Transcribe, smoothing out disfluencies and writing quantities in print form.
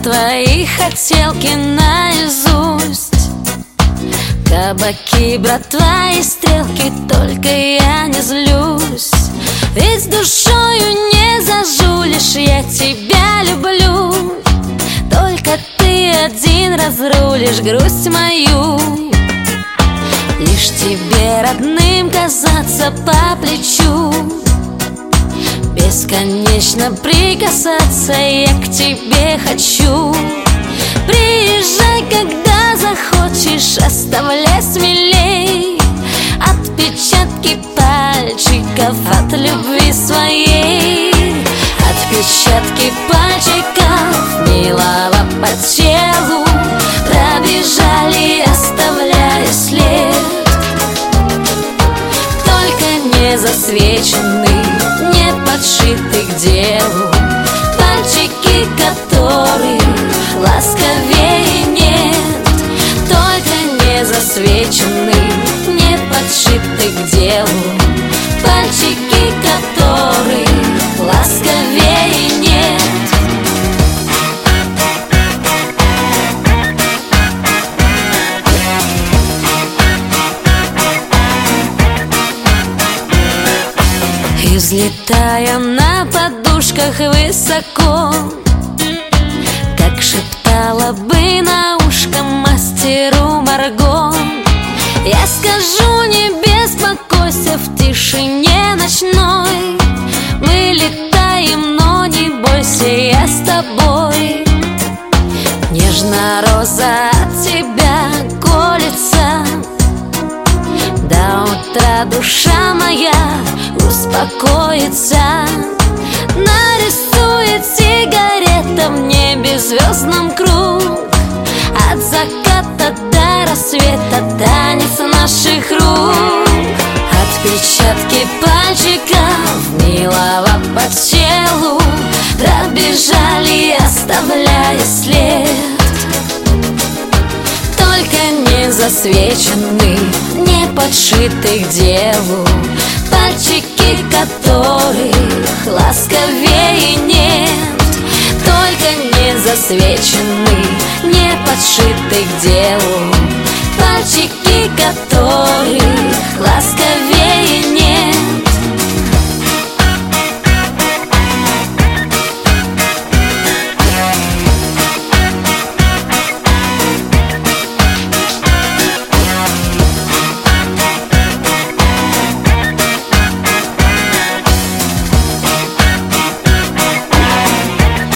твои хотелки наизусть. Кабаки, братва и стрелки, только я не злюсь. Ведь душою не зажулишь, я тебя люблю. Только ты один разрулишь грусть мою. Лишь тебе родным казаться по плечу, бесконечно прикасаться я к тебе хочу. Приезжай, когда захочешь, оставляй смелей отпечатки пальчиков от любви своей. Отпечатки пальчиков милого по телу пробежали, оставляя след. Только не засвеченный, не подшитый к делу, пальчики, которые ласковее нет. Только не засвеченный, не подшитый к делу, пальчики, которые ласковее нет. И взлетая на подушках высоко, как шептала бы на ушко мастеру Марго, я скажу: не беспокойся, в тишине ночной мы летаем, но не бойся, я с тобой. Нежно роза от тебя колется, до утра душа моя успокоится. Нарисует сигарета в небе звездном круг, от заката до рассвета танец наших рук. Отпечатки пальчиков милого по телу пробежали, оставляя след. Только не засвеченный, не подшитый к делу, пальчики, которых ласковее нет. Только не засвеченный, не подшитый к делу,